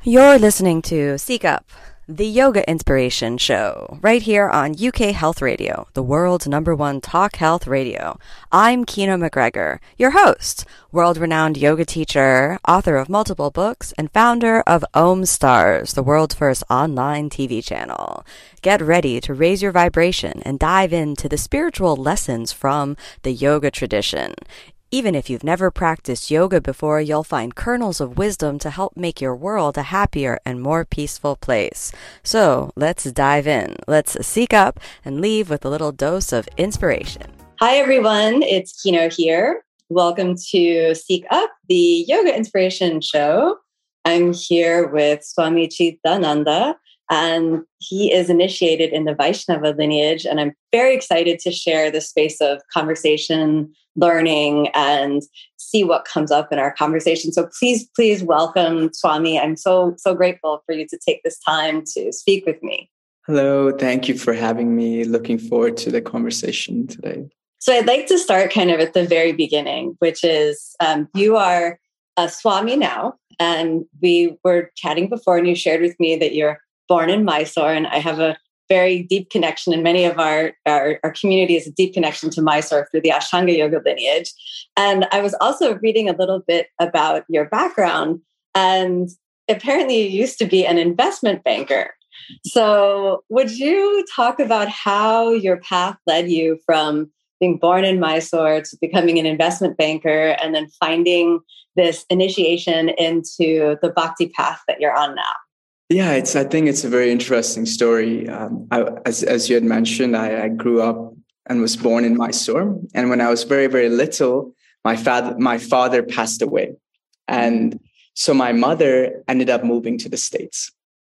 You're listening to Seek Up, the yoga inspiration show, right here on UK Health Radio, the world's #1 talk health radio. I'm Kina McGregor, your host, world-renowned yoga teacher, author of multiple books, and founder of Om Stars, the world's first online TV channel. Get ready to raise your vibration and dive into the spiritual lessons from the yoga tradition. Even if you've never practiced yoga before, you'll find kernels of wisdom to help make your world a happier and more peaceful place. So let's dive in. Let's seek up and leave with a little dose of inspiration. Hi, everyone. It's Kino here. Welcome to Seek Up, the Yoga Inspiration Show. I'm here with Swami Chidananda, and he is initiated in the Vaishnava lineage. And I'm very excited to share the space of conversation, learning, and see what comes up in our conversation. So please welcome Swami. I'm so grateful for you to take this time to speak with me. Hello, thank you for having me. Looking forward to the conversation today. So I'd like to start kind of at the very beginning, which is you are a Swami now, and we were chatting before, and you shared with me that you're born in Mysore, and I have a very deep connection, and many of our community is a deep connection to Mysore through the Ashtanga Yoga lineage. And I was also reading a little bit about your background, and apparently you used to be an investment banker. So would you talk about how your path led you from being born in Mysore to becoming an investment banker and then finding this initiation into the bhakti path that you're on now? Yeah, I think it's a very interesting story. As you had mentioned, I grew up and was born in Mysore. And when I was very, very little, my father passed away. And so my mother ended up moving to the States.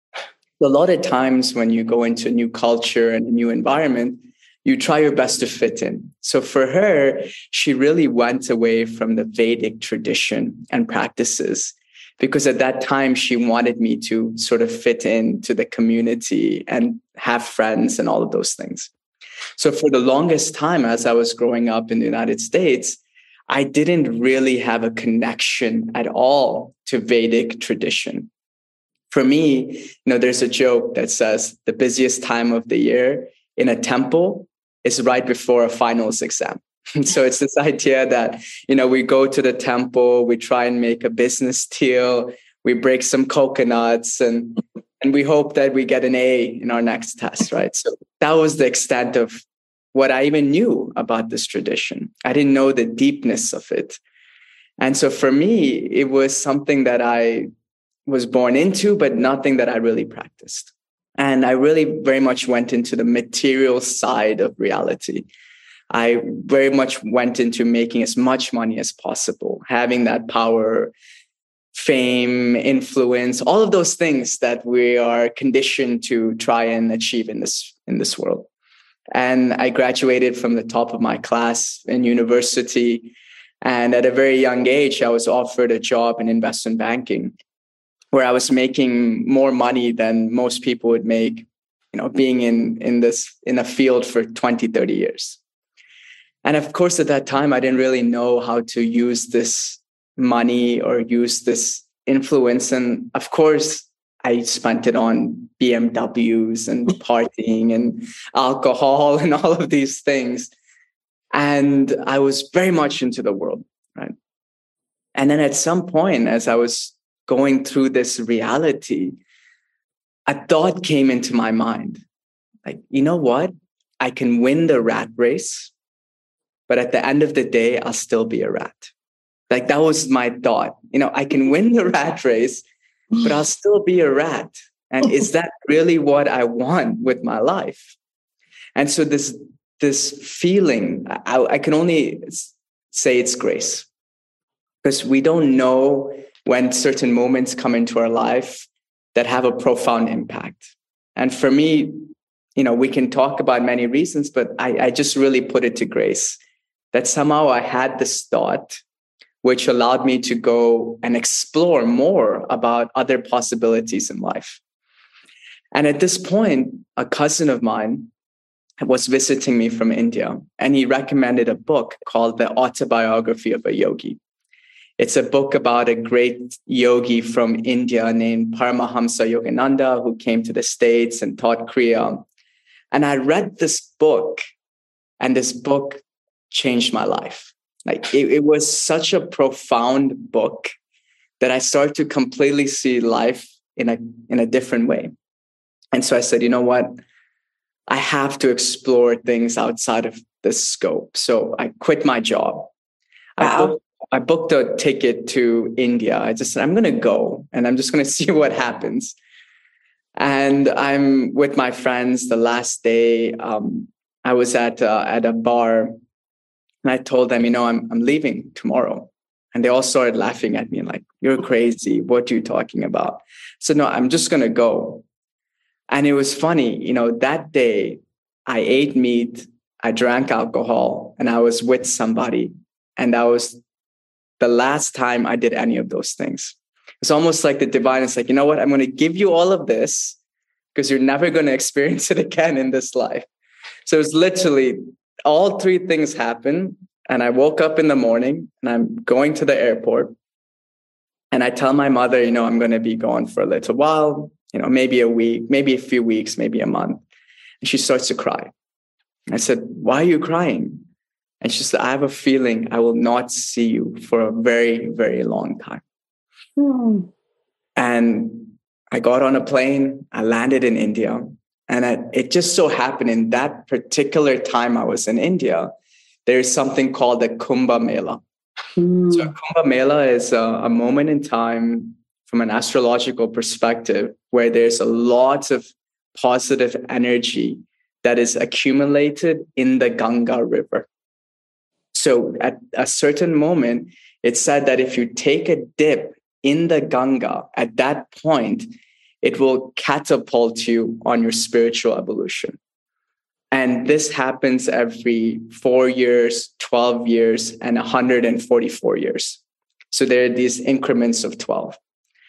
A lot of times when you go into a new culture and a new environment, you try your best to fit in. So for her, she really went away from the Vedic tradition and practices, because at that time, she wanted me to sort of fit into the community and have friends and all of those things. So for the longest time, as I was growing up in the United States, I didn't really have a connection at all to Vedic tradition. For me, there's a joke that says the busiest time of the year in a temple is right before a finals exam. So it's this idea that, we go to the temple, we try and make a business deal, we break some coconuts, and we hope that we get an A in our next test, right? So that was the extent of what I even knew about this tradition. I didn't know the deepness of it. And so for me, it was something that I was born into, but nothing that I really practiced. And I really very much went into the material side of reality. I very much went into making as much money as possible, having that power, fame, influence, all of those things that we are conditioned to try and achieve in this world. And I graduated from the top of my class in university. And at a very young age, I was offered a job in investment banking, where I was making more money than most people would make, being in a field for 20, 30 years. And of course, at that time, I didn't really know how to use this money or use this influence. And of course, I spent it on BMWs and partying and alcohol and all of these things. And I was very much into the world, right? And then at some point, as I was going through this reality, a thought came into my mind. Like, you know what? I can win the rat race, but at the end of the day, I'll still be a rat. Like, that was my thought. I can win the rat race, but I'll still be a rat. And is that really what I want with my life? And so this feeling, I can only say it's grace, because we don't know when certain moments come into our life that have a profound impact. And for me, we can talk about many reasons, but I just really put it to grace. That somehow I had this thought, which allowed me to go and explore more about other possibilities in life. And at this point, a cousin of mine was visiting me from India, and he recommended a book called The Autobiography of a Yogi. It's a book about a great yogi from India named Paramahamsa Yogananda, who came to the States and taught Kriya. And I read this book, and this book changed my life. Like it was such a profound book that I started to completely see life in a different way. And so I said, you know what? I have to explore things outside of this scope. So I quit my job. Wow. I booked a ticket to India. I just said, I'm going to go and I'm just going to see what happens. And I'm with my friends the last day. I was at a bar and I told them, I'm leaving tomorrow. And they all started laughing at me like, you're crazy. What are you talking about? So no, I'm just going to go. And it was funny, that day I ate meat, I drank alcohol, and I was with somebody. And that was the last time I did any of those things. It's almost like the divine is like, you know what? I'm going to give you all of this because you're never going to experience it again in this life. So it's literally all three things happen. And I woke up in the morning and I'm going to the airport. And I tell my mother, I'm going to be gone for a little while, maybe a week, maybe a few weeks, maybe a month. And she starts to cry. I said, why are you crying? And she said, I have a feeling I will not see you for a very, very long time. And I got on a plane, I landed in India. And it just so happened in that particular time I was in India, there's something called the Kumbh Mela. So a Kumbh Mela is a moment in time from an astrological perspective where there's a lot of positive energy that is accumulated in the Ganga River. So at a certain moment, it's said that if you take a dip in the Ganga, at that point, it will catapult you on your spiritual evolution. And this happens every 4 years, 12 years, and 144 years. So there are these increments of 12.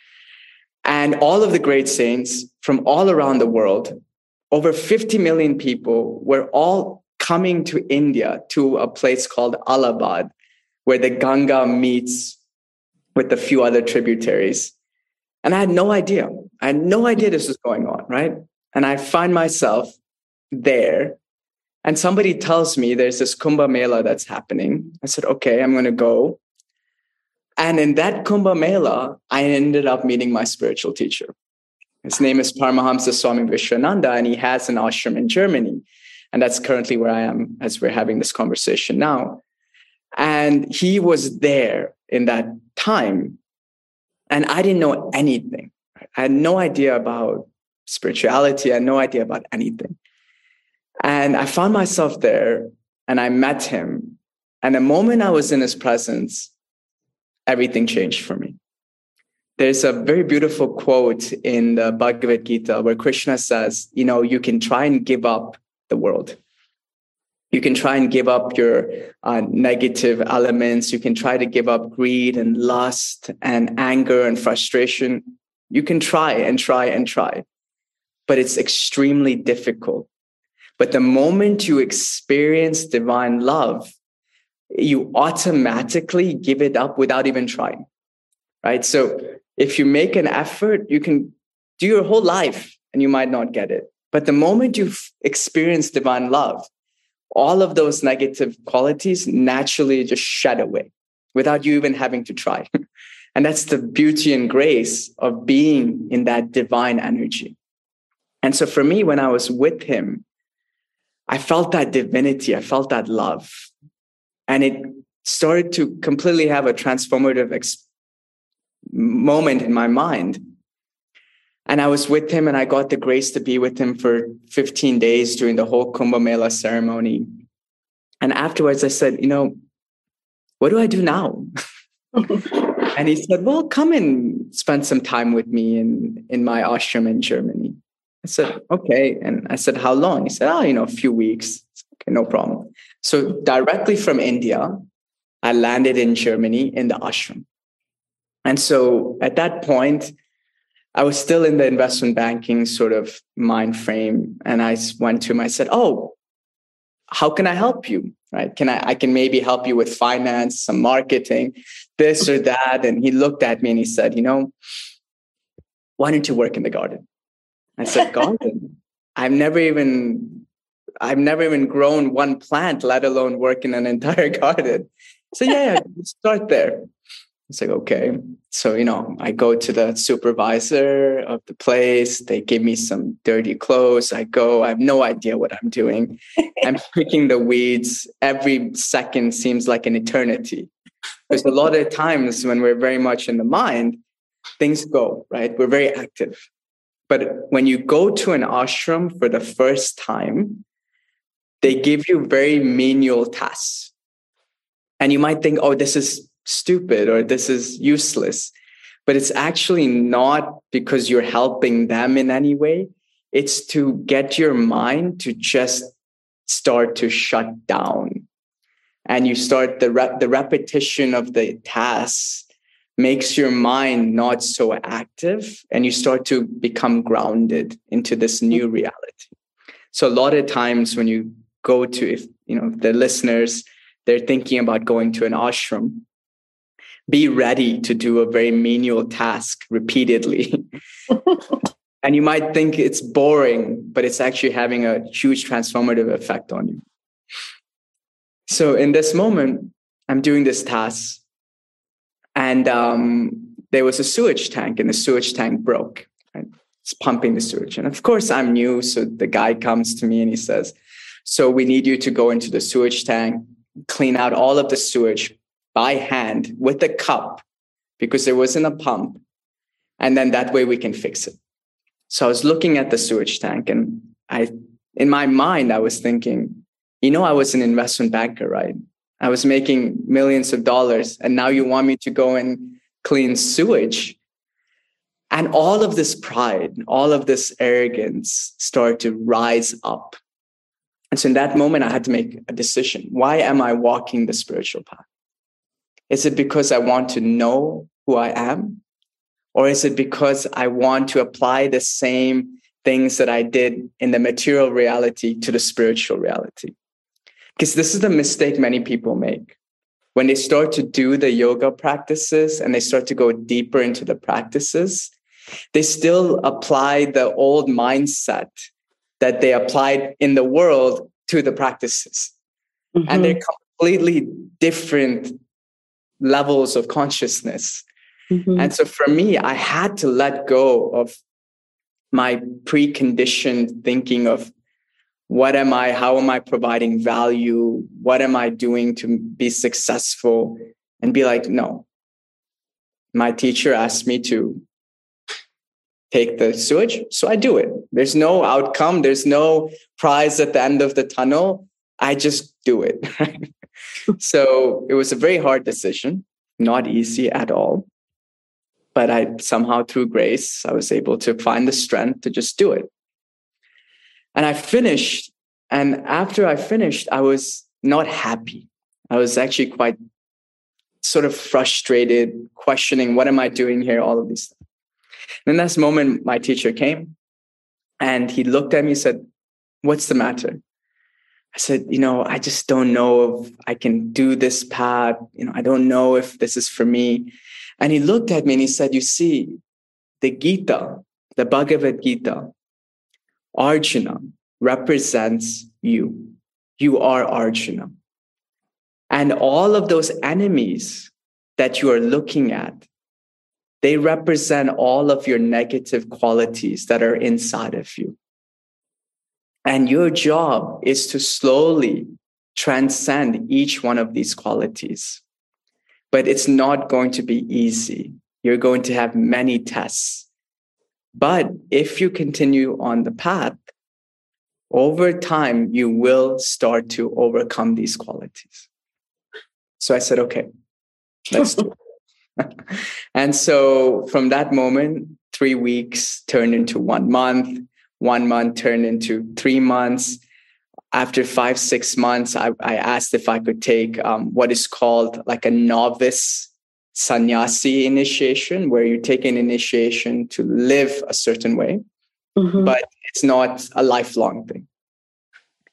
And all of the great saints from all around the world, over 50 million people, were all coming to India to a place called Allahabad, where the Ganga meets with a few other tributaries. And I had no idea. I had no idea this was going on, right? And I find myself there. And somebody tells me there's this Kumbh Mela that's happening. I said, okay, I'm going to go. And in that Kumbh Mela, I ended up meeting my spiritual teacher. His name is Paramahamsa Swami Vishwananda, and he has an ashram in Germany. And that's currently where I am as we're having this conversation now. And he was there in that time. And I didn't know anything. I had no idea about spirituality. I had no idea about anything. And I found myself there and I met him. And the moment I was in his presence, everything changed for me. There's a very beautiful quote in the Bhagavad Gita where Krishna says, you can try and give up the world. You can try and give up your negative elements. You can try to give up greed and lust and anger and frustration. You can try and try and try, but it's extremely difficult. But the moment you experience divine love, you automatically give it up without even trying, right? So if you make an effort, you can do your whole life and you might not get it. But the moment you experience divine love, all of those negative qualities naturally just shed away without you even having to try. And that's the beauty and grace of being in that divine energy. And so for me, when I was with him, I felt that divinity, I felt that love. And it started to completely have a transformative moment in my mind. And I was with him and I got the grace to be with him for 15 days during the whole Kumbh Mela ceremony. And afterwards I said, what do I do now? And he said, well, come and spend some time with me in my ashram in Germany. I said, okay. And I said, how long? He said, a few weeks. Okay, no problem. So directly from India, I landed in Germany in the ashram. And so at that point, I was still in the investment banking sort of mind frame. And I went to him, I said, how can I help you? right? I can maybe help you with finance, some marketing, this or that. And he looked at me and he said, why don't you work in the garden? I said, garden? I've never even grown one plant, let alone work in an entire garden. So yeah, start there. It's like, okay. So, I go to the supervisor of the place. They give me some dirty clothes. I have no idea what I'm doing. I'm picking the weeds. Every second seems like an eternity. Because a lot of times when we're very much in the mind, things go, right? We're very active. But when you go to an ashram for the first time, they give you very menial tasks. And you might think, oh, this is stupid or this is useless. But it's actually not because you're helping them in any way. It's to get your mind to just start to shut down. And you start the repetition of the tasks makes your mind not so active, and you start to become grounded into this new reality. So a lot of times when you go to, if the listeners, they're thinking about going to an ashram, be ready to do a very menial task repeatedly. And you might think it's boring, but it's actually having a huge transformative effect on you. So in this moment, I'm doing this task, and there was a sewage tank, and the sewage tank broke. Right? It's pumping the sewage. And of course, I'm new. So the guy comes to me and he says, so we need you to go into the sewage tank, clean out all of the sewage by hand with a cup, because there wasn't a pump. And then that way we can fix it. So I was looking at the sewage tank, and in my mind, I was thinking, I was an investment banker, right? I was making millions of dollars, and now you want me to go and clean sewage. And all of this pride, all of this arrogance started to rise up. And so in that moment, I had to make a decision. Why am I walking the spiritual path? Is it because I want to know who I am? Or is it because I want to apply the same things that I did in the material reality to the spiritual reality? Because this is the mistake many people make. When they start to do the yoga practices and they start to go deeper into the practices, they still apply the old mindset that they applied in the world to the practices. Mm-hmm. And they're completely different levels of consciousness. Mm-hmm. And so for me, I had to let go of my preconditioned thinking of what am I, how am I providing value? What am I doing to be successful? And be like, no. My teacher asked me to take the sewage, so I do it. There's no outcome. There's no prize at the end of the tunnel. I just do it. So it was a very hard decision, not easy at all. But I somehow, through grace, I was able to find the strength to just do it. And I finished. And after I finished, I was not happy. I was actually quite sort of frustrated, questioning, what am I doing here? All of these things. And in this moment, my teacher came and he looked at me and said, what's the matter? I said, I just don't know if I can do this path. I don't know if this is for me. And he looked at me and he said, you see, the Gita, the Bhagavad Gita, Arjuna represents you. You are Arjuna. And all of those enemies that you are looking at, they represent all of your negative qualities that are inside of you. And your job is to slowly transcend each one of these qualities. But it's not going to be easy. You're going to have many tests. But if you continue on the path, over time, you will start to overcome these qualities. So I said, okay, let's do it. And so from that moment, 3 weeks turned into 1 month. 1 month turned into 3 months. After 5-6 months, I asked if I could take what is called like a novice sannyasi initiation, where you take an initiation to live a certain way, but it's not a lifelong thing.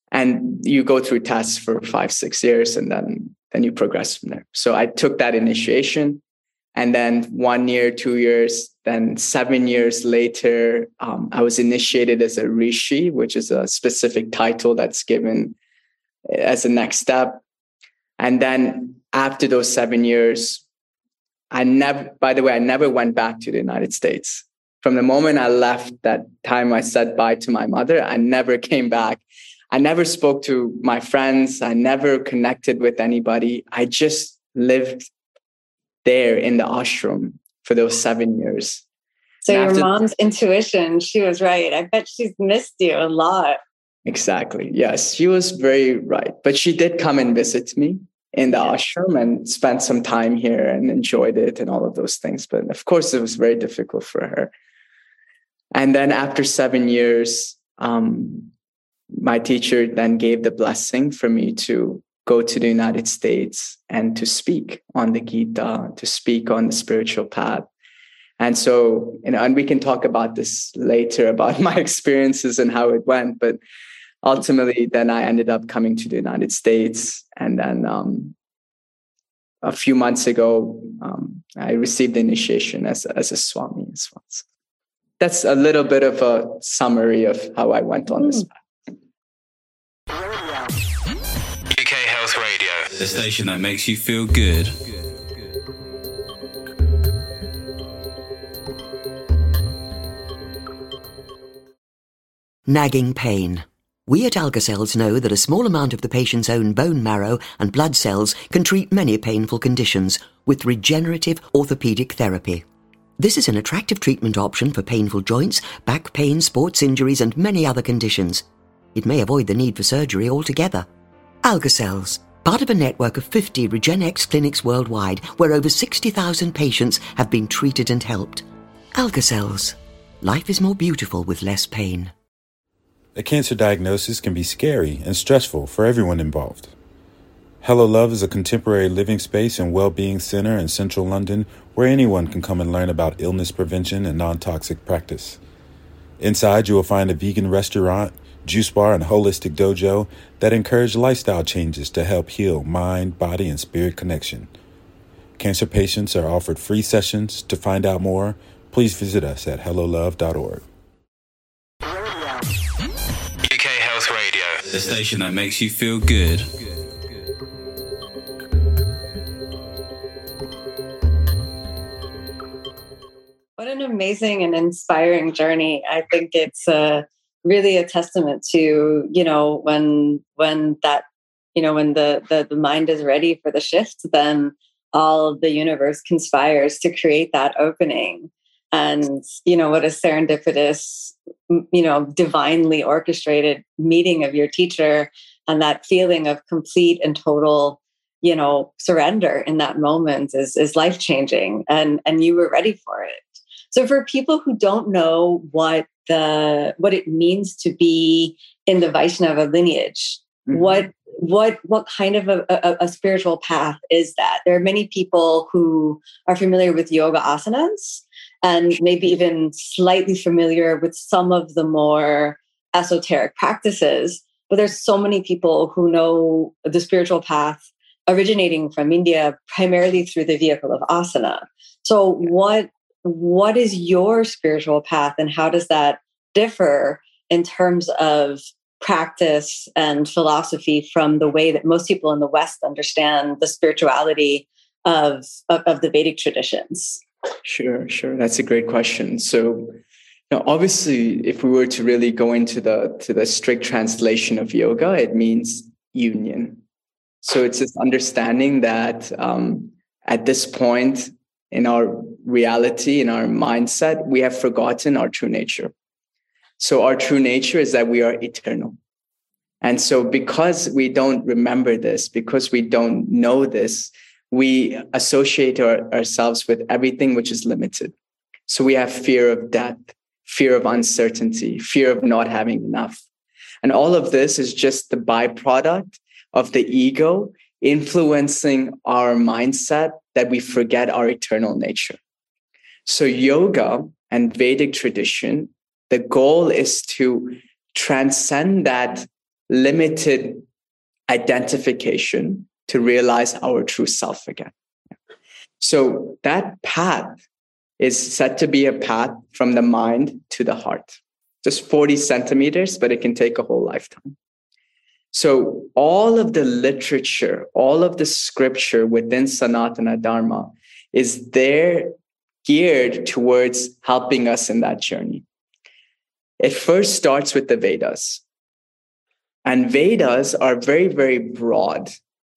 And you go through tests for 5-6 years, and then you progress from there. So I took that initiation, and then 1 year, 2 years, then 7 years later, I was initiated as a rishi, which is a specific title that's given as a next step. And then after those 7 years, I never went back to the United States. From the moment I left, that time I said bye to my mother, I never came back. I never spoke to my friends. I never connected with anybody. I just lived there in the ashram for those 7 years. So your mom's intuition, she was right. I bet she's missed you a lot. Exactly. Yes, she was very right. But she did come and visit me in the ashram and spent some time here and enjoyed it and all of those things. But of course, it was very difficult for her. And then after 7 years, my teacher then gave the blessing for me to go to the United States and to speak on the Gita, to speak on the spiritual path. And so, and we can talk about this later about my experiences and how it went. But ultimately, then I ended up coming to the United States. And then a few months ago, I received the initiation as a Swami as well. So that's a little bit of a summary of how I went on this path. UK Health Radio, the station that makes you feel good. Nagging pain. We at Algacells know that a small amount of the patient's own bone marrow and blood cells can treat many painful conditions with regenerative orthopedic therapy. This is an attractive treatment option for painful joints, back pain, sports injuries, and many other conditions. It may avoid the need for surgery altogether. Algacells, part of a network of 50 RegenX clinics worldwide, where over 60,000 patients have been treated and helped. Algacells. Life is more beautiful with less pain. A cancer diagnosis can be scary and stressful for everyone involved. Hello Love is a contemporary living space and well-being center in central London where anyone can come and learn about illness prevention and non-toxic practice. Inside, you will find a vegan restaurant, juice bar, and holistic dojo that encourage lifestyle changes to help heal mind, body, and spirit connection. Cancer patients are offered free sessions. To find out more, please visit us at hellolove.org. UK Health Radio, the station that makes you feel good. What an amazing and inspiring journey. I think it's really a testament to, when the mind is ready for the shift, then all of the universe conspires to create that opening. And, what a serendipitous, divinely orchestrated meeting of your teacher, and that feeling of complete and total, surrender in that moment is life-changing. And you were ready for it. So for people who don't know what it means to be in the Vaishnava lineage, what kind of a spiritual path is that? There are many people who are familiar with yoga asanas and maybe even slightly familiar with some of the more esoteric practices, but there's so many people who know the spiritual path originating from India primarily through the vehicle of asana. So what is your spiritual path, and how does that differ in terms of practice and philosophy from the way that most people in the West understand the spirituality of the Vedic traditions? Sure. That's a great question. So, obviously, if we were to really go into the strict translation of yoga, it means union. So it's this understanding that at this point in our reality, in our mindset, we have forgotten our true nature. So our true nature is that we are eternal. And so because we don't remember this, because we don't know this, we associate ourselves with everything which is limited. So we have fear of death, fear of uncertainty, fear of not having enough. And all of this is just the byproduct of the ego influencing our mindset that we forget our eternal nature. So yoga and Vedic tradition, the goal is to transcend that limited identification to realize our true self again. So that path is said to be a path from the mind to the heart. Just 40 centimeters, but it can take a whole lifetime. So all of the literature, all of the scripture within Sanatana Dharma is there geared towards helping us in that journey. It first starts with the Vedas. And Vedas are very, very broad.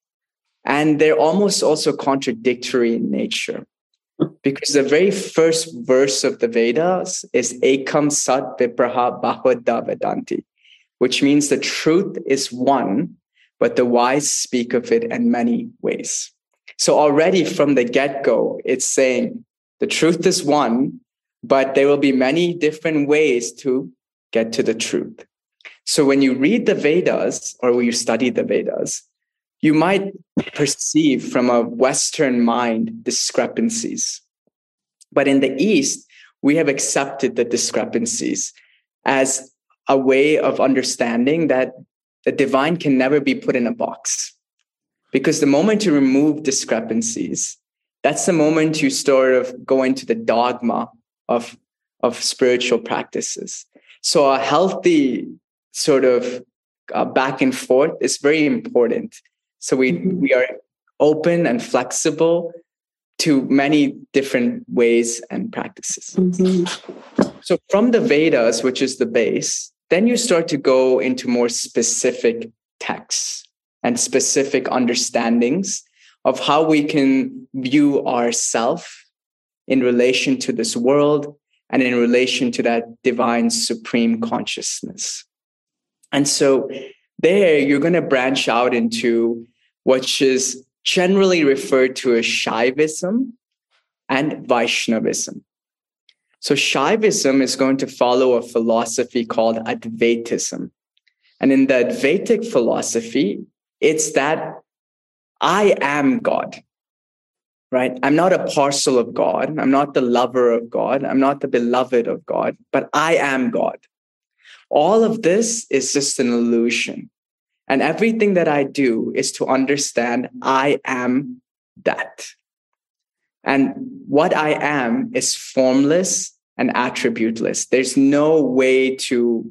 And they're almost also contradictory in nature. Because the very first verse of the Vedas is Ekam Sat Vipraha Bahvada Vedanti, which means the truth is one, but the wise speak of it in many ways. So already from the get-go, it's saying the truth is one, but there will be many different ways to get to the truth. So when you read the Vedas or when you study the Vedas, you might perceive from a Western mind discrepancies. But in the East, we have accepted the discrepancies as a way of understanding that the divine can never be put in a box. Because the moment you remove discrepancies, that's the moment you sort of go into the dogma of spiritual practices. So a healthy sort of back and forth is very important. So we are open and flexible to many different ways and practices. So from the Vedas, which is the base, then you start to go into more specific texts and specific understandings of how we can view ourself in relation to this world and in relation to that divine supreme consciousness. And so there you're going to branch out into what is generally referred to as Shaivism and Vaishnavism. So Shaivism is going to follow a philosophy called Advaitism. And in the Advaitic philosophy, it's that I am God, right? I'm not a parcel of God. I'm not the lover of God. I'm not the beloved of God, but I am God. All of this is just an illusion. And everything that I do is to understand I am that. And what I am is formless and attributeless. There's no way to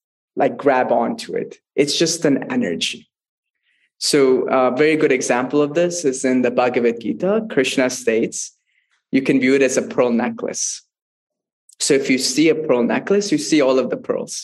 grab onto it. It's just an energy. So a very good example of this is in the Bhagavad Gita. Krishna states, you can view it as a pearl necklace. So if you see a pearl necklace, you see all of the pearls.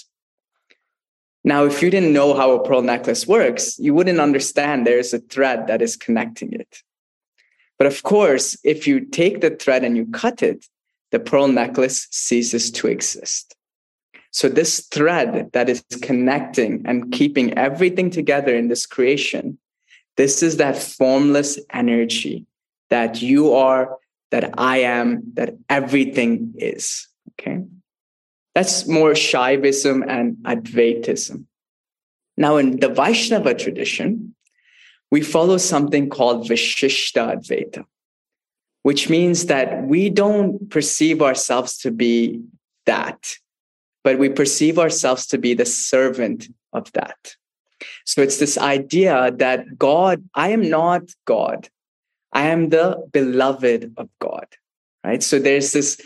Now, if you didn't know how a pearl necklace works, you wouldn't understand there's a thread that is connecting it. But of course, if you take the thread and you cut it, the pearl necklace ceases to exist. So this thread that is connecting and keeping everything together in this creation, this is that formless energy that you are, that I am, that everything is. Okay? That's more Shaivism and Advaitism. Now, in the Vaishnava tradition, we follow something called Vishishta Advaita, which means that we don't perceive ourselves to be that, but we perceive ourselves to be the servant of that. So it's this idea that God, I am not God. I am the beloved of God, right? So there's this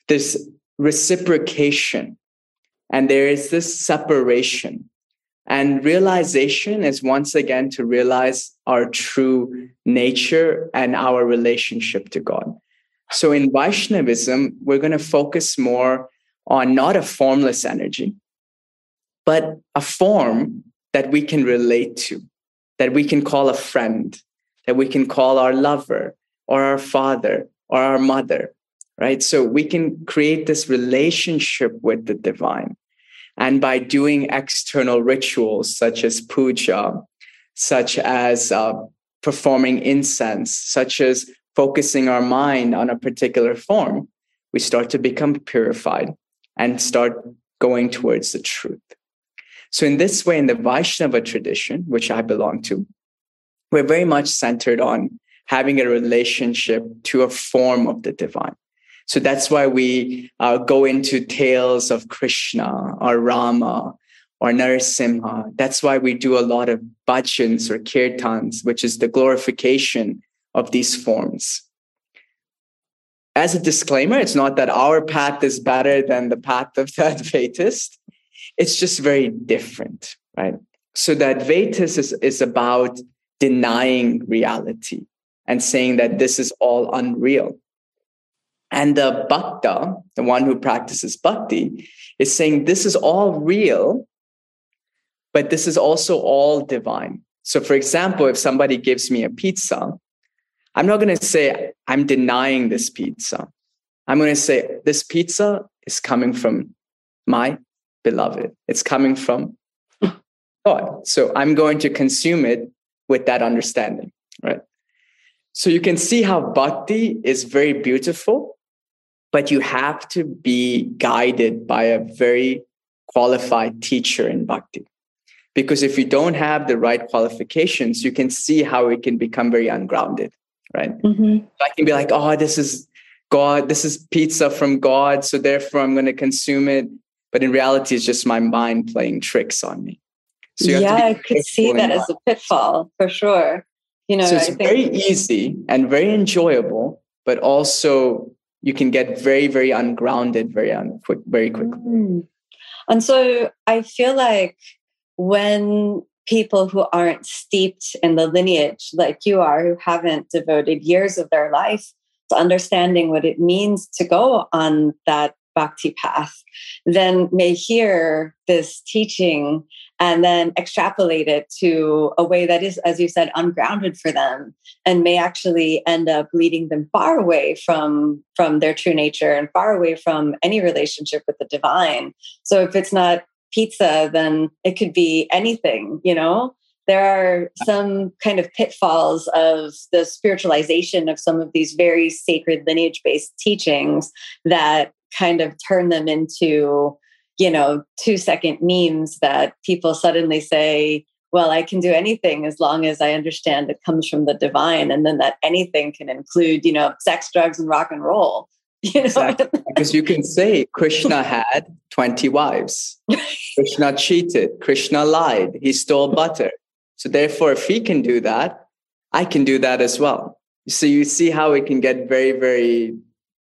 reciprocation, and there is this separation. And realization is once again to realize our true nature and our relationship to God. So in Vaishnavism, we're going to focus more on not a formless energy, but a form that we can relate to, that we can call a friend, that we can call our lover or our father or our mother, right? So we can create this relationship with the divine. And by doing external rituals such as puja, such as performing incense, such as focusing our mind on a particular form, we start to become purified and start going towards the truth. So in this way, in the Vaishnava tradition, which I belong to, we're very much centered on having a relationship to a form of the divine. So that's why we go into tales of Krishna or Rama or Narasimha. That's why we do a lot of bhajans or kirtans, which is the glorification of these forms. As a disclaimer, it's not that our path is better than the path of the Advaitist. It's just very different, right? So the Advaitist is about denying reality and saying that this is all unreal. And the Bhakta, the one who practices bhakti, is saying this is all real, but this is also all divine. So for example, if somebody gives me a pizza, I'm not going to say I'm denying this pizza. I'm going to say this pizza is coming from my beloved. It's coming from God. So I'm going to consume it with that understanding, right? So you can see how bhakti is very beautiful, but you have to be guided by a very qualified teacher in bhakti. Because if you don't have the right qualifications, you can see how it can become very ungrounded, right? Mm-hmm. I can be like, oh, this is God, this is pizza from God, so therefore I'm going to consume it. But in reality, it's just my mind playing tricks on me. So I could see that as a pitfall for sure. So it's very easy and very enjoyable, but also you can get very, very ungrounded very quickly. Mm. And so I feel like when people who aren't steeped in the lineage like you are, who haven't devoted years of their life to understanding what it means to go on that bhakti path, then may hear this teaching and then extrapolate it to a way that is, as you said, ungrounded for them, and may actually end up leading them far away from their true nature and far away from any relationship with the divine. So if it's not pizza, then it could be anything, There are some kind of pitfalls of the spiritualization of some of these very sacred lineage-based teachings that kind of turn them into, 2-second memes that people suddenly say, well, I can do anything as long as I understand it comes from the divine. And then that anything can include, sex, drugs, and rock and roll. Exactly. Because you can say Krishna had 20 wives. Krishna cheated. Krishna lied. He stole butter. So therefore, if he can do that, I can do that as well. So you see how it can get very, very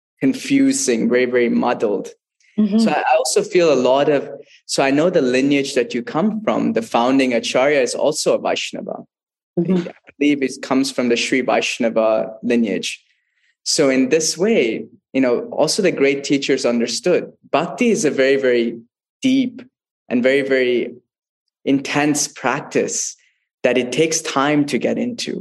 confusing, very, very muddled. Mm-hmm. So I also feel so I know the lineage that you come from, the founding Acharya is also a Vaishnava. Mm-hmm. I believe it comes from the Sri Vaishnava lineage. So in this way, also the great teachers understood bhakti is a very, very deep and very, very intense practice that it takes time to get into.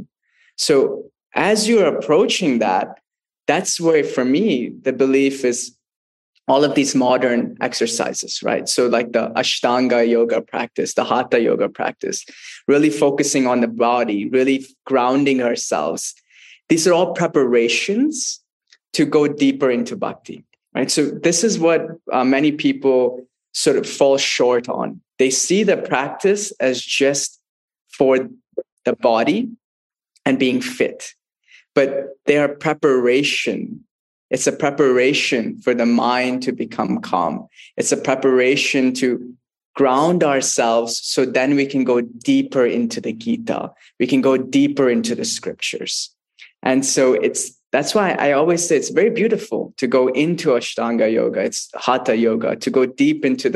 So as you're approaching that, that's where, for me, the belief is all of these modern exercises, right? So like the Ashtanga yoga practice, the Hatha yoga practice, really focusing on the body, really grounding ourselves. These are all preparations to go deeper into bhakti, right? So this is what many people sort of fall short on. They see the practice as just for the body and being fit, but they are preparation. It's a preparation for the mind to become calm. It's a preparation to ground ourselves so then we can go deeper into the Gita. We can go deeper into the scriptures. And so that's why I always say it's very beautiful to go into Ashtanga yoga. It's Hatha yoga, to go deep into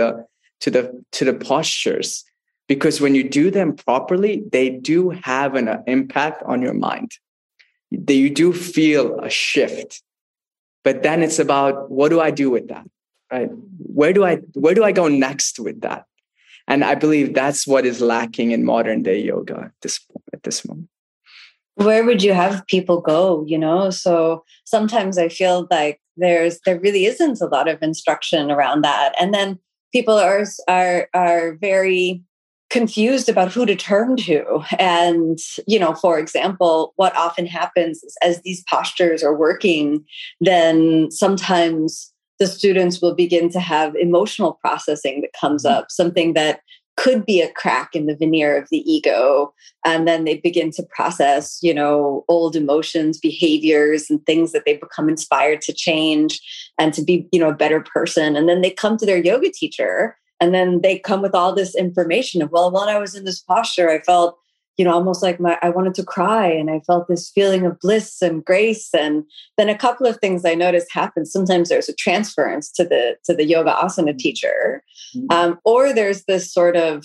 the postures, because when you do them properly, they do have an impact on your mind. You do feel a shift. But then it's about, what do I do with that, right? Where do I go next with that? And I believe that's what is lacking in modern day yoga at this moment. Where would you have people go, So sometimes I feel like there really isn't a lot of instruction around that. And then people are very confused about who to turn to. And, for example, what often happens is as these postures are working, then sometimes the students will begin to have emotional processing that comes up, something that could be a crack in the veneer of the ego. And then they begin to process, old emotions, behaviors, and things that they become inspired to change and to be, a better person. And then they come to their yoga teacher And then they come with all this information of, well, when I was in this posture, I felt, almost like I wanted to cry, and I felt this feeling of bliss and grace. And then a couple of things I noticed happen. Sometimes there's a transference to the yoga asana teacher, or there's this sort of,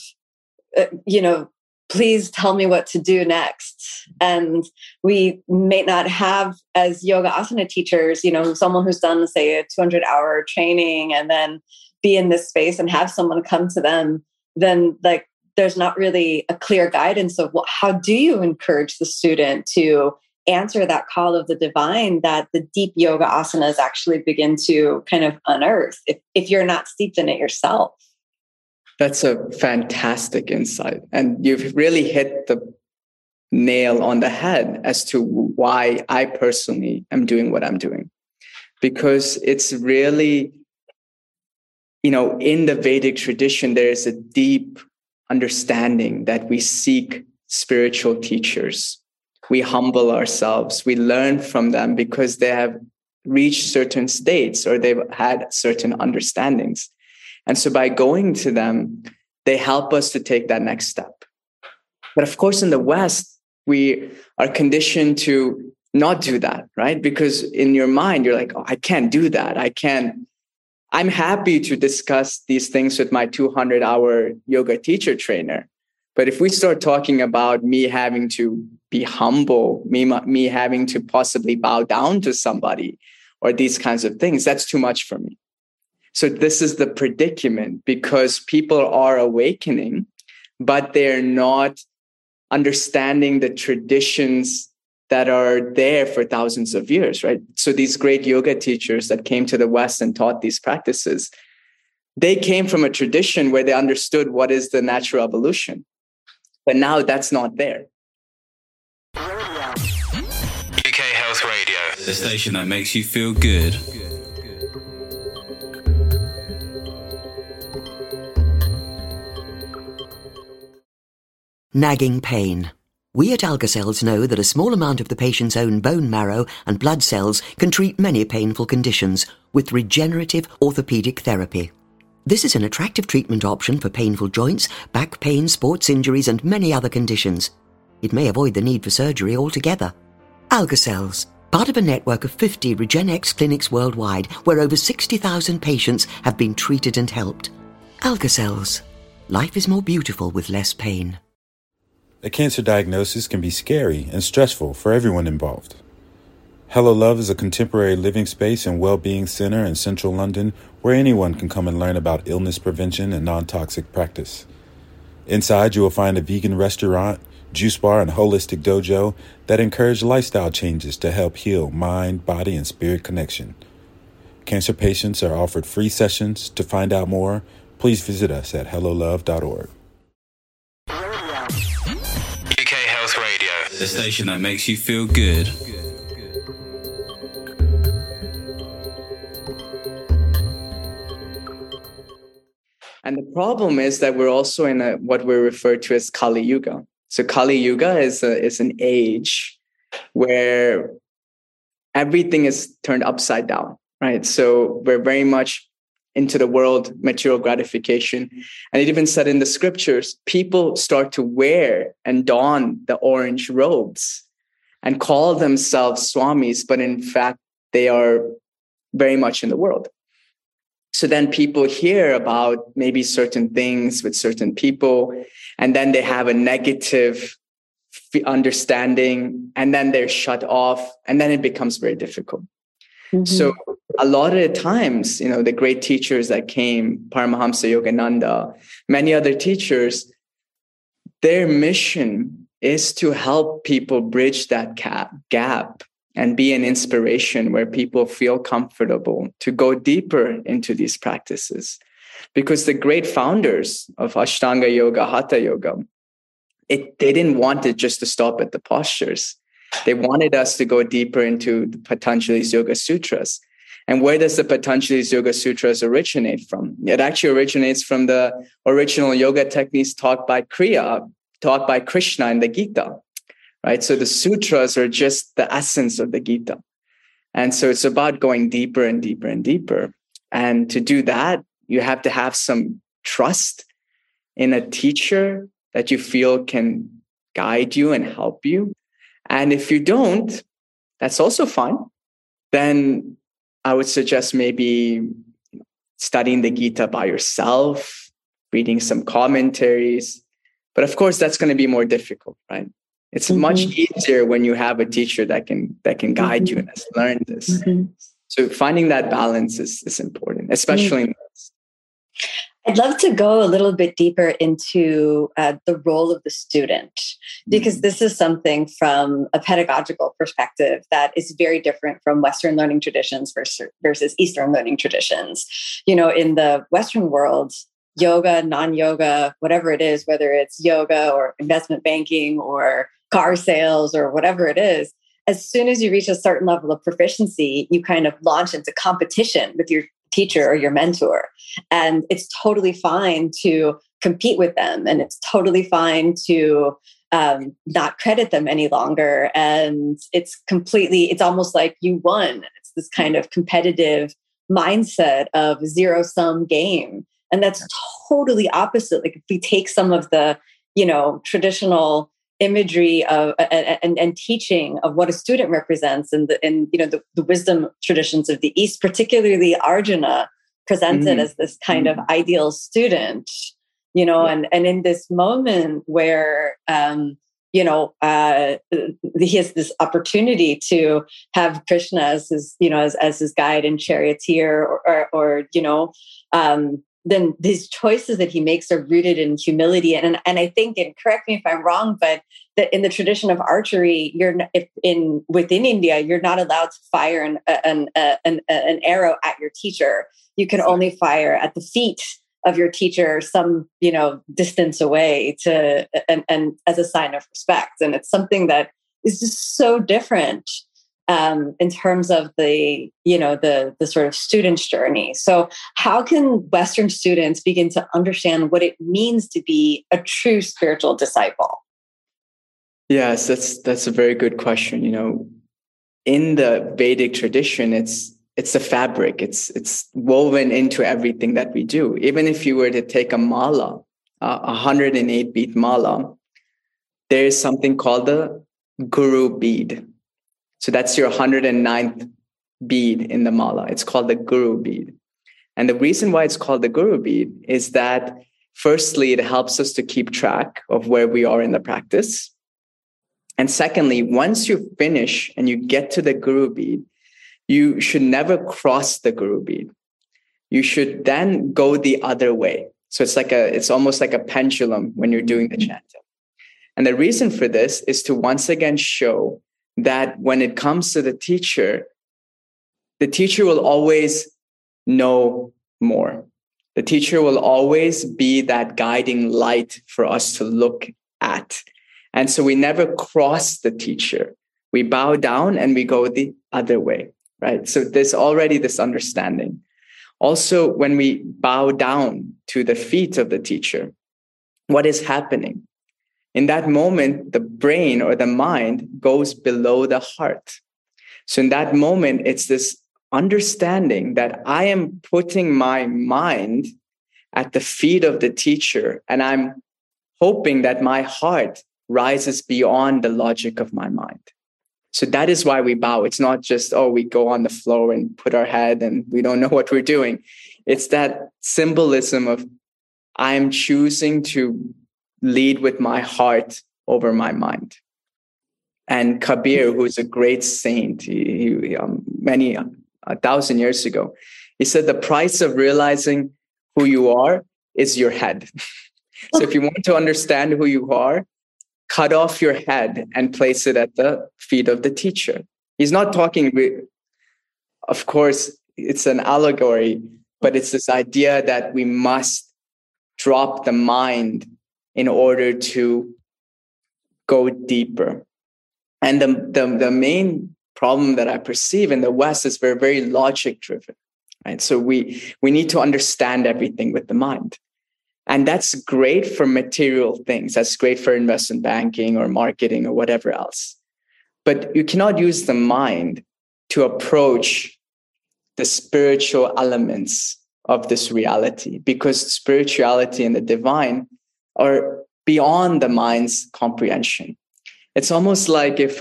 please tell me what to do next. And we may not have, as yoga asana teachers, someone who's done, say, a 200-hour training and then be in this space and have someone come to them, then there's not really a clear guidance of how do you encourage the student to answer that call of the divine that the deep yoga asanas actually begin to kind of unearth if you're not steeped in it yourself. That's a fantastic insight. And you've really hit the nail on the head as to why I personally am doing what I'm doing. Because it's really, in the Vedic tradition, there is a deep understanding that we seek spiritual teachers. We humble ourselves. We learn from them because they have reached certain states or they've had certain understandings. And so by going to them, they help us to take that next step. But of course, in the West, we are conditioned to not do that, right? Because in your mind, you're like, oh, I can't do that. I'm happy to discuss these things with my 200-hour yoga teacher trainer. But if we start talking about me having to be humble, me having to possibly bow down to somebody or these kinds of things, that's too much for me. So this is the predicament, because people are awakening, but they're not understanding the traditions that are there for thousands of years, right? So these great yoga teachers that came to the West and taught these practices, they came from a tradition where they understood what is the natural evolution. But now that's not there. UK Health Radio, the station that makes you feel good. Nagging pain. We at Algacells know that a small amount of the patient's own bone marrow and blood cells can treat many painful conditions with regenerative orthopedic therapy. This is an attractive treatment option for painful joints, back pain, sports injuries, and many other conditions. It may avoid the need for surgery altogether. Algacells, part of a network of 50 RegenX clinics worldwide, where over 60,000 patients have been treated and helped. Algacells. Life is more beautiful with less pain. A cancer diagnosis can be scary and stressful for everyone involved. Hello Love is a contemporary living space and well-being center in central London where anyone can come and learn about illness prevention and non-toxic practice. Inside, you will find a vegan restaurant, juice bar, and holistic dojo that encourage lifestyle changes to help heal mind, body, and spirit connection. Cancer patients are offered free sessions. To find out more, please visit us at hellolove.org. UK Health Radio, the station that makes you feel good. And the problem is that we're also in what we refer to as Kali Yuga. So Kali Yuga is an age where everything is turned upside down, right? So we're very much into the world material gratification. And it even said in the scriptures, people start to wear and don the orange robes and call themselves swamis, but in fact, they are very much in the world. So then people hear about maybe certain things with certain people, and then they have a negative understanding, and then they're shut off, and then it becomes very difficult. Mm-hmm. So a lot of the times, the great teachers that came, Paramahamsa Yogananda, many other teachers, their mission is to help people bridge that gap and be an inspiration where people feel comfortable to go deeper into these practices. Because the great founders of Ashtanga Yoga, Hatha Yoga, they didn't want it just to stop at the postures. They wanted us to go deeper into the Patanjali's Yoga Sutras. And where does the Patanjali's Yoga Sutras originate from? It actually originates from the original yoga techniques taught by Krishna in the Gita. Right? So the sutras are just the essence of the Gita. And so it's about going deeper and deeper and deeper. And to do that, you have to have some trust in a teacher that you feel can guide you and help you. And if you don't, that's also fine. Then I would suggest maybe studying the Gita by yourself, reading some commentaries. But of course, that's going to be more difficult, right? It's much easier when you have a teacher that can guide you and has learned this. So finding that balance is important, especially in this. I'd love to go a little bit deeper into the role of the student, because this is something from a pedagogical perspective that is very different from Western learning traditions versus Eastern learning traditions. In the Western world, yoga, non-yoga, whatever it is, whether it's yoga or investment banking or car sales or whatever it is, as soon as you reach a certain level of proficiency, you kind of launch into competition with your teacher or your mentor. And it's totally fine to compete with them. And it's totally fine to not credit them any longer. And it's almost like you won. It's this kind of competitive mindset of zero-sum game. And that's totally opposite. Like if we take some of the, traditional imagery of and teaching of what a student represents, and the wisdom traditions of the East, particularly Arjuna, presented as this kind of ideal student, and in this moment where he has this opportunity to have Krishna as his as his guide and charioteer, or then these choices that he makes are rooted in humility. And I think, and correct me if I'm wrong, but that in the tradition of archery, within India, you're not allowed to fire an arrow at your teacher. You can only fire at the feet of your teacher some, distance away and as a sign of respect. And it's something that is just so different in terms of the sort of student's journey. So how can Western students begin to understand what it means to be a true spiritual disciple? Yes, that's a very good question. In the Vedic tradition, it's a fabric. It's woven into everything that we do. Even if you were to take a mala, 108 bead mala, there is something called the guru bead. So that's your 109th bead in the mala. It's called the guru bead. And the reason why it's called the guru bead is that, firstly, it helps us to keep track of where we are in the practice. And secondly, once you finish and you get to the guru bead, you should never cross the guru bead. You should then go the other way. So it's almost like a pendulum when you're doing the chanting. And the reason for this is to once again show that when it comes to the teacher will always know more. The teacher will always be that guiding light for us to look at. And so we never cross the teacher. We bow down and we go the other way, right? So there's already this understanding. Also, when we bow down to the feet of the teacher, what is happening? In that moment, the brain or the mind goes below the heart. So in that moment, it's this understanding that I am putting my mind at the feet of the teacher, and I'm hoping that my heart rises beyond the logic of my mind. So that is why we bow. It's not just, we go on the floor and put our head and we don't know what we're doing. It's that symbolism of I'm choosing to lead with my heart over my mind. And Kabir, who is a great saint, he 1,000 years ago, he said the price of realizing who you are is your head. So if you want to understand who you are, cut off your head and place it at the feet of the teacher. He's not talking, of course, it's an allegory, but it's this idea that we must drop the mind in order to go deeper. And the main problem that I perceive in the West is we're very logic driven, right? So we need to understand everything with the mind. And that's great for material things. That's great for investment banking or marketing or whatever else. But you cannot use the mind to approach the spiritual elements of this reality, because spirituality and the divine are beyond the mind's comprehension. It's almost like if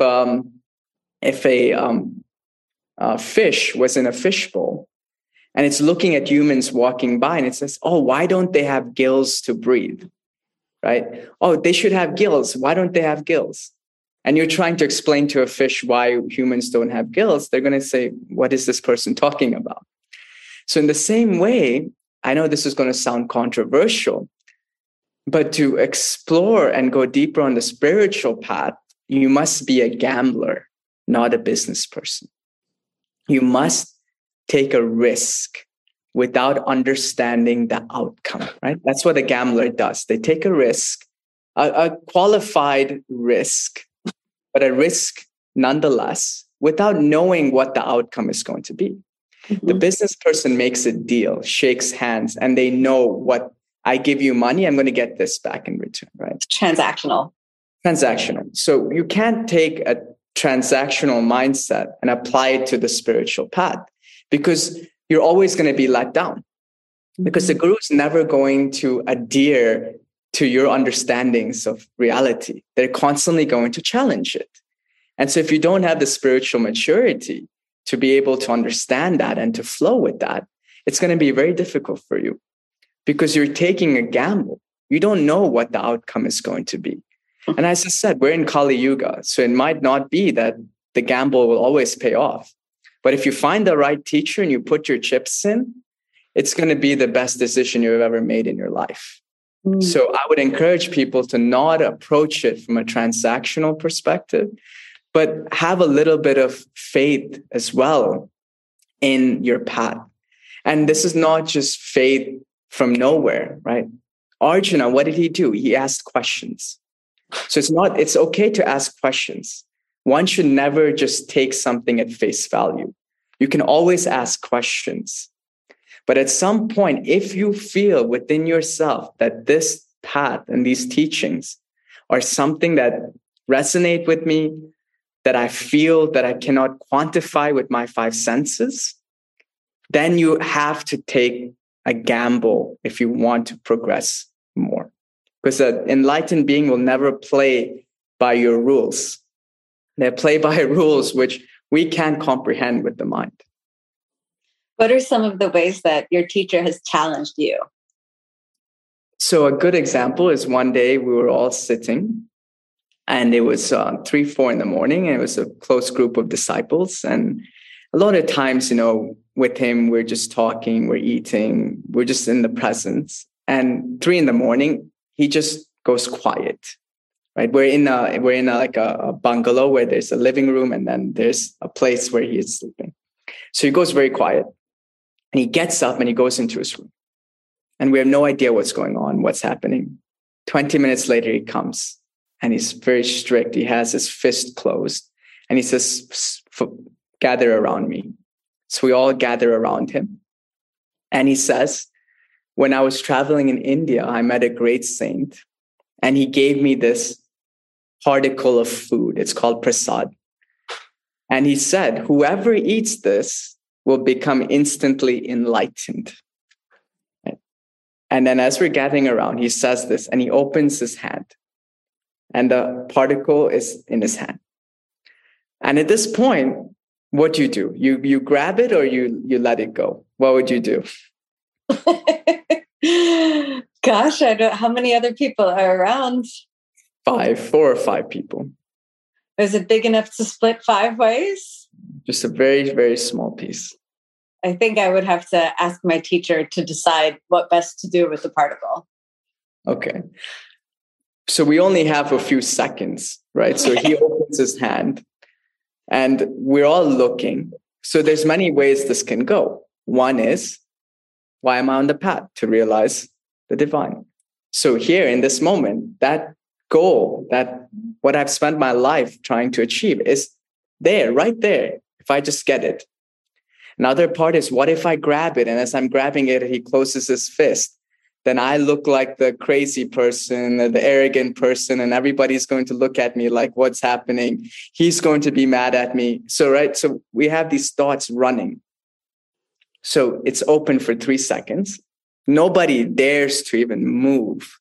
a fish was in a fishbowl and it's looking at humans walking by and it says, oh, why don't they have gills to breathe? Right? Oh, they should have gills. Why don't they have gills? And you're trying to explain to a fish why humans don't have gills. They're going to say, what is this person talking about? So in the same way, I know this is going to sound controversial, but to explore and go deeper on the spiritual path, you must be a gambler, not a business person. You must take a risk without understanding the outcome, right? That's what a gambler does. They take a risk, a qualified risk, but a risk nonetheless, without knowing what the outcome is going to be. Mm-hmm. The business person makes a deal, shakes hands, and they know what, I give you money, I'm going to get this back in return, right? Transactional. So you can't take a transactional mindset and apply it to the spiritual path, because you're always going to be let down, because the guru is never going to adhere to your understandings of reality. They're constantly going to challenge it. And so if you don't have the spiritual maturity to be able to understand that and to flow with that, it's going to be very difficult for you, because you're taking a gamble. You don't know what the outcome is going to be. And as I said, we're in Kali Yuga, so it might not be that the gamble will always pay off. But if you find the right teacher and you put your chips in, it's going to be the best decision you've ever made in your life. So I would encourage people to not approach it from a transactional perspective, but have a little bit of faith as well in your path. And this is not just faith from nowhere, right? Arjuna, what did he do? He asked questions. So it's okay to ask questions. One should never just take something at face value. You can always ask questions. But at some point, if you feel within yourself that this path and these teachings are something that resonate with me, that I feel that I cannot quantify with my five senses, then you have to take a gamble if you want to progress more. Because an enlightened being will never play by your rules. They play by rules which we can't comprehend with the mind. What are some of the ways that your teacher has challenged you? So a good example is one day we were all sitting, and it was 3, 4 in the morning, and it was a close group of disciples. And a lot of times, with him, we're just talking, we're eating, we're just in the presence. And 3 in the morning, he just goes quiet, right? We're in a bungalow where there's a living room and then there's a place where he is sleeping. So he goes very quiet, and he gets up and he goes into his room. And we have no idea what's going on, what's happening. 20 minutes later, he comes and he's very strict. He has his fist closed and he says, gather around me. So we all gather around him. And he says, when I was traveling in India, I met a great saint, and he gave me this particle of food. It's called prasad. And he said, whoever eats this will become instantly enlightened. Right? And then as we're gathering around, he says this, and he opens his hand, and the particle is in his hand. And at this point, what do? You grab it or you let it go? What would you do? Gosh, how many other people are around? 4 or 5 people. Is it big enough to split 5 ways? Just a very, very small piece. I think I would have to ask my teacher to decide what best to do with the particle. Okay. So we only have a few seconds, right? So he opens his hand and we're all looking. So there's many ways this can go. One is, why am I on the path? To realize the divine. So here in this moment, that goal, that what I've spent my life trying to achieve is there, right there, if I just get it. Another part is, what if I grab it? And as I'm grabbing it, he closes his fist. Then I look like the crazy person, the arrogant person, and everybody's going to look at me like, what's happening? He's going to be mad at me. So we have these thoughts running. So it's open for 3 seconds. Nobody dares to even move.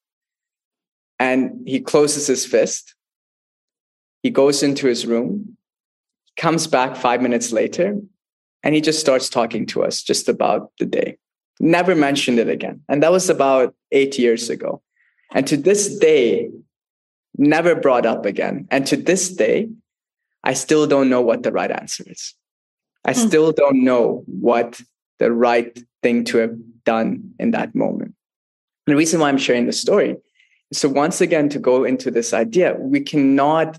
And he closes his fist. He goes into his room, comes back 5 minutes later, and he just starts talking to us just about the day. Never mentioned it again. And that was about 8 years ago. And to this day, never brought up again. And to this day, I still don't know what the right answer is. I still don't know what the right thing to have done in that moment. And the reason why I'm sharing the story is so once again, to go into this idea, we cannot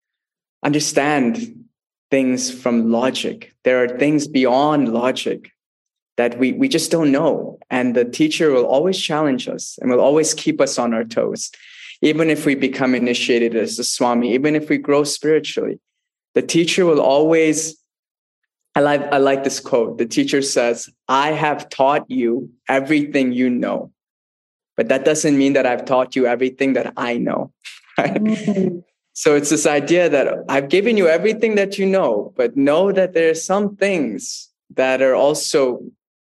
understand things from logic. There are things beyond logic that we just don't know. And the teacher will always challenge us and will always keep us on our toes. Even if we become initiated as a Swami, even if we grow spiritually, the teacher will always, I like this quote. The teacher says, I have taught you everything you know, but that doesn't mean that I've taught you everything that I know. Right? Mm-hmm. So it's this idea that I've given you everything that you know, but know that there are some things that are also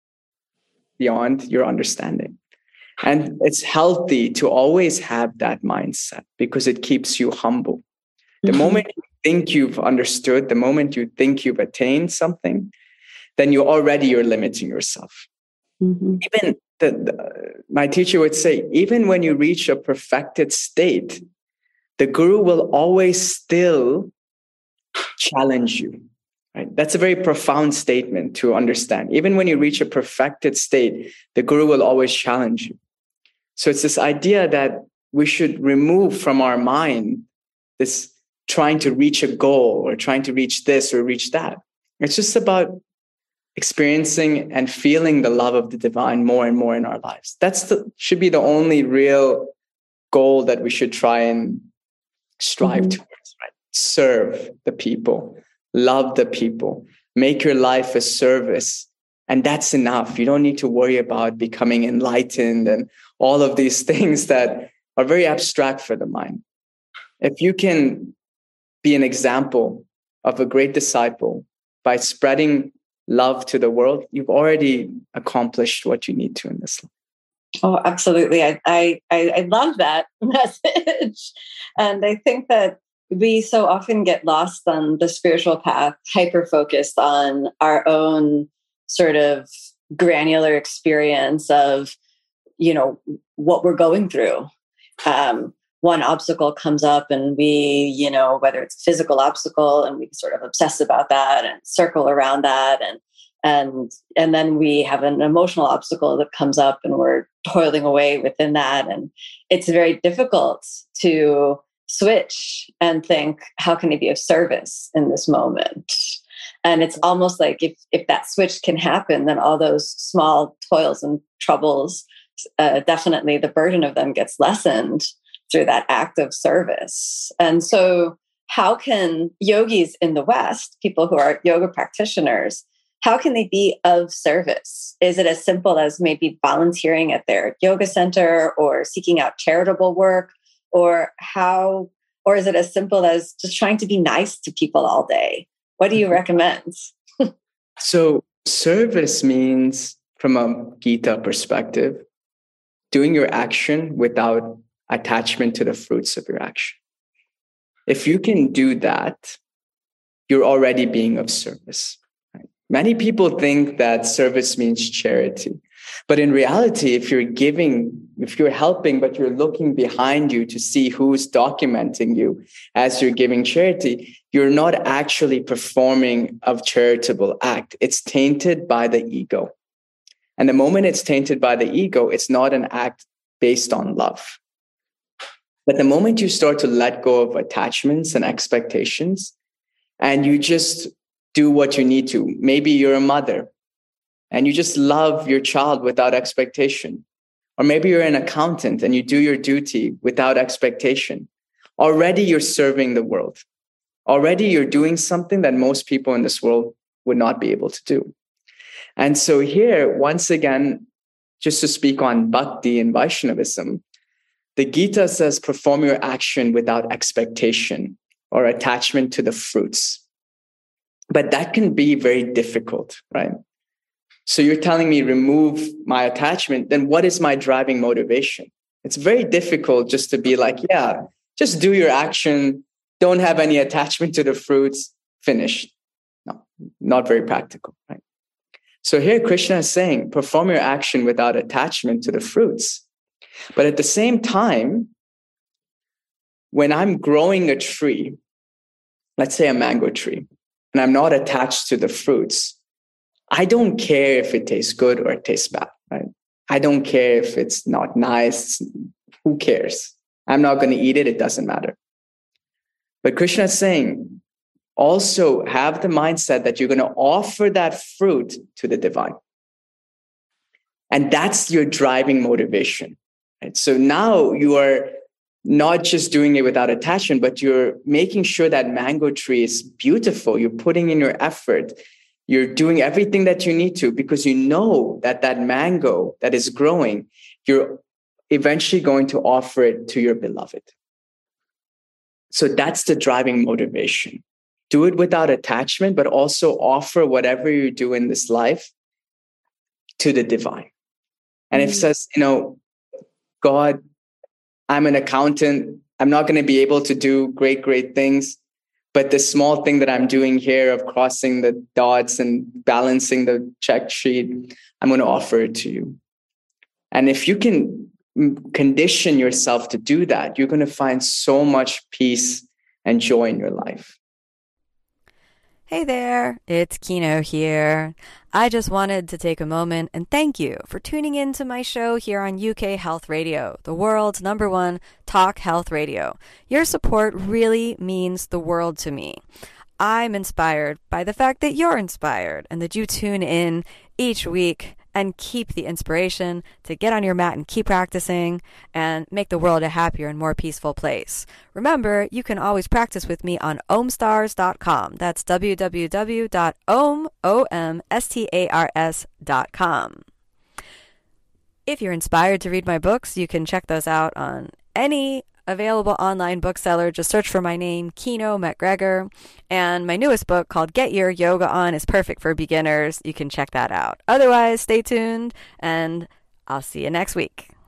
beyond your understanding. And it's healthy to always have that mindset because it keeps you humble. The moment you think you've understood, the moment you think you've attained something, then you're limiting yourself. Mm-hmm. Even my teacher would say, even when you reach a perfected state, the guru will always still challenge you. Right? That's a very profound statement to understand. Even when you reach a perfected state, the guru will always challenge you. So it's this idea that we should remove from our mind this trying to reach a goal or trying to reach this or reach that. It's just about experiencing and feeling the love of the divine more and more in our lives. Should be the only real goal that we should try and strive towards, right? Serve the people, love the people, make your life a service. And that's enough. You don't need to worry about becoming enlightened and all of these things that are very abstract for the mind. If you can be an example of a great disciple by spreading love to the world, you've already accomplished what you need to in this life. Oh, absolutely. I love that message. And I think that we so often get lost on the spiritual path, hyper-focused on our own sort of granular experience of, what we're going through. One obstacle comes up and we, whether it's a physical obstacle and we sort of obsess about that and circle around that. And then we have an emotional obstacle that comes up and we're toiling away within that. And it's very difficult to switch and think, how can I be of service in this moment? And it's almost like if that switch can happen, then all those small toils and troubles, definitely the burden of them gets lessened through that act of service. And so how can yogis in the West, people who are yoga practitioners, how can they be of service? Is it as simple as maybe volunteering at their yoga center or seeking out charitable work? Or is it as simple as just trying to be nice to people all day? What do you recommend? So service means, from a Gita perspective, doing your action without attachment to the fruits of your action. If you can do that, you're already being of service. Right? Many people think that service means charity. But in reality, if you're helping, but you're looking behind you to see who's documenting you as you're giving charity, you're not actually performing a charitable act. It's tainted by the ego. And the moment it's tainted by the ego, it's not an act based on love. But the moment you start to let go of attachments and expectations, and you just do what you need to, maybe you're a mother, and you just love your child without expectation. Or maybe you're an accountant and you do your duty without expectation. Already you're serving the world. Already you're doing something that most people in this world would not be able to do. And so here, once again, just to speak on Bhakti and Vaishnavism, the Gita says, perform your action without expectation or attachment to the fruits. But that can be very difficult, right? So you're telling me remove my attachment, then what is my driving motivation? It's very difficult just to be like, yeah, just do your action. Don't have any attachment to the fruits. Finished. No, not very practical, right? So here Krishna is saying, perform your action without attachment to the fruits. But at the same time, when I'm growing a tree, let's say a mango tree, and I'm not attached to the fruits, I don't care if it tastes good or it tastes bad, right? I don't care if it's not nice. Who cares? I'm not going to eat it. It doesn't matter. But Krishna is saying, also have the mindset that you're going to offer that fruit to the divine. And that's your driving motivation. Right? So now you are not just doing it without attachment, but you're making sure that mango tree is beautiful. You're putting in your effort. You're doing everything that you need to because you know that that mango that is growing, you're eventually going to offer it to your beloved. So that's the driving motivation. Do it without attachment, but also offer whatever you do in this life to the divine. And if it says, God, I'm an accountant. I'm not going to be able to do great things. But the small thing that I'm doing here of crossing the dots and balancing the check sheet, I'm going to offer it to you. And if you can condition yourself to do that, you're going to find so much peace and joy in your life. Hey there, it's Kino here. I just wanted to take a moment and thank you for tuning in to my show here on UK Health Radio, the world's #1 talk health radio. Your support really means the world to me. I'm inspired by the fact that you're inspired and that you tune in each week and keep the inspiration to get on your mat and keep practicing and make the world a happier and more peaceful place. Remember, you can always practice with me on omstars.com. That's www.omstars.com. If you're inspired to read my books, you can check those out on any available online bookseller. Just search for my name, Kino MacGregor. And my newest book called Get Your Yoga On is perfect for beginners. You can check that out. Otherwise, stay tuned and I'll see you next week.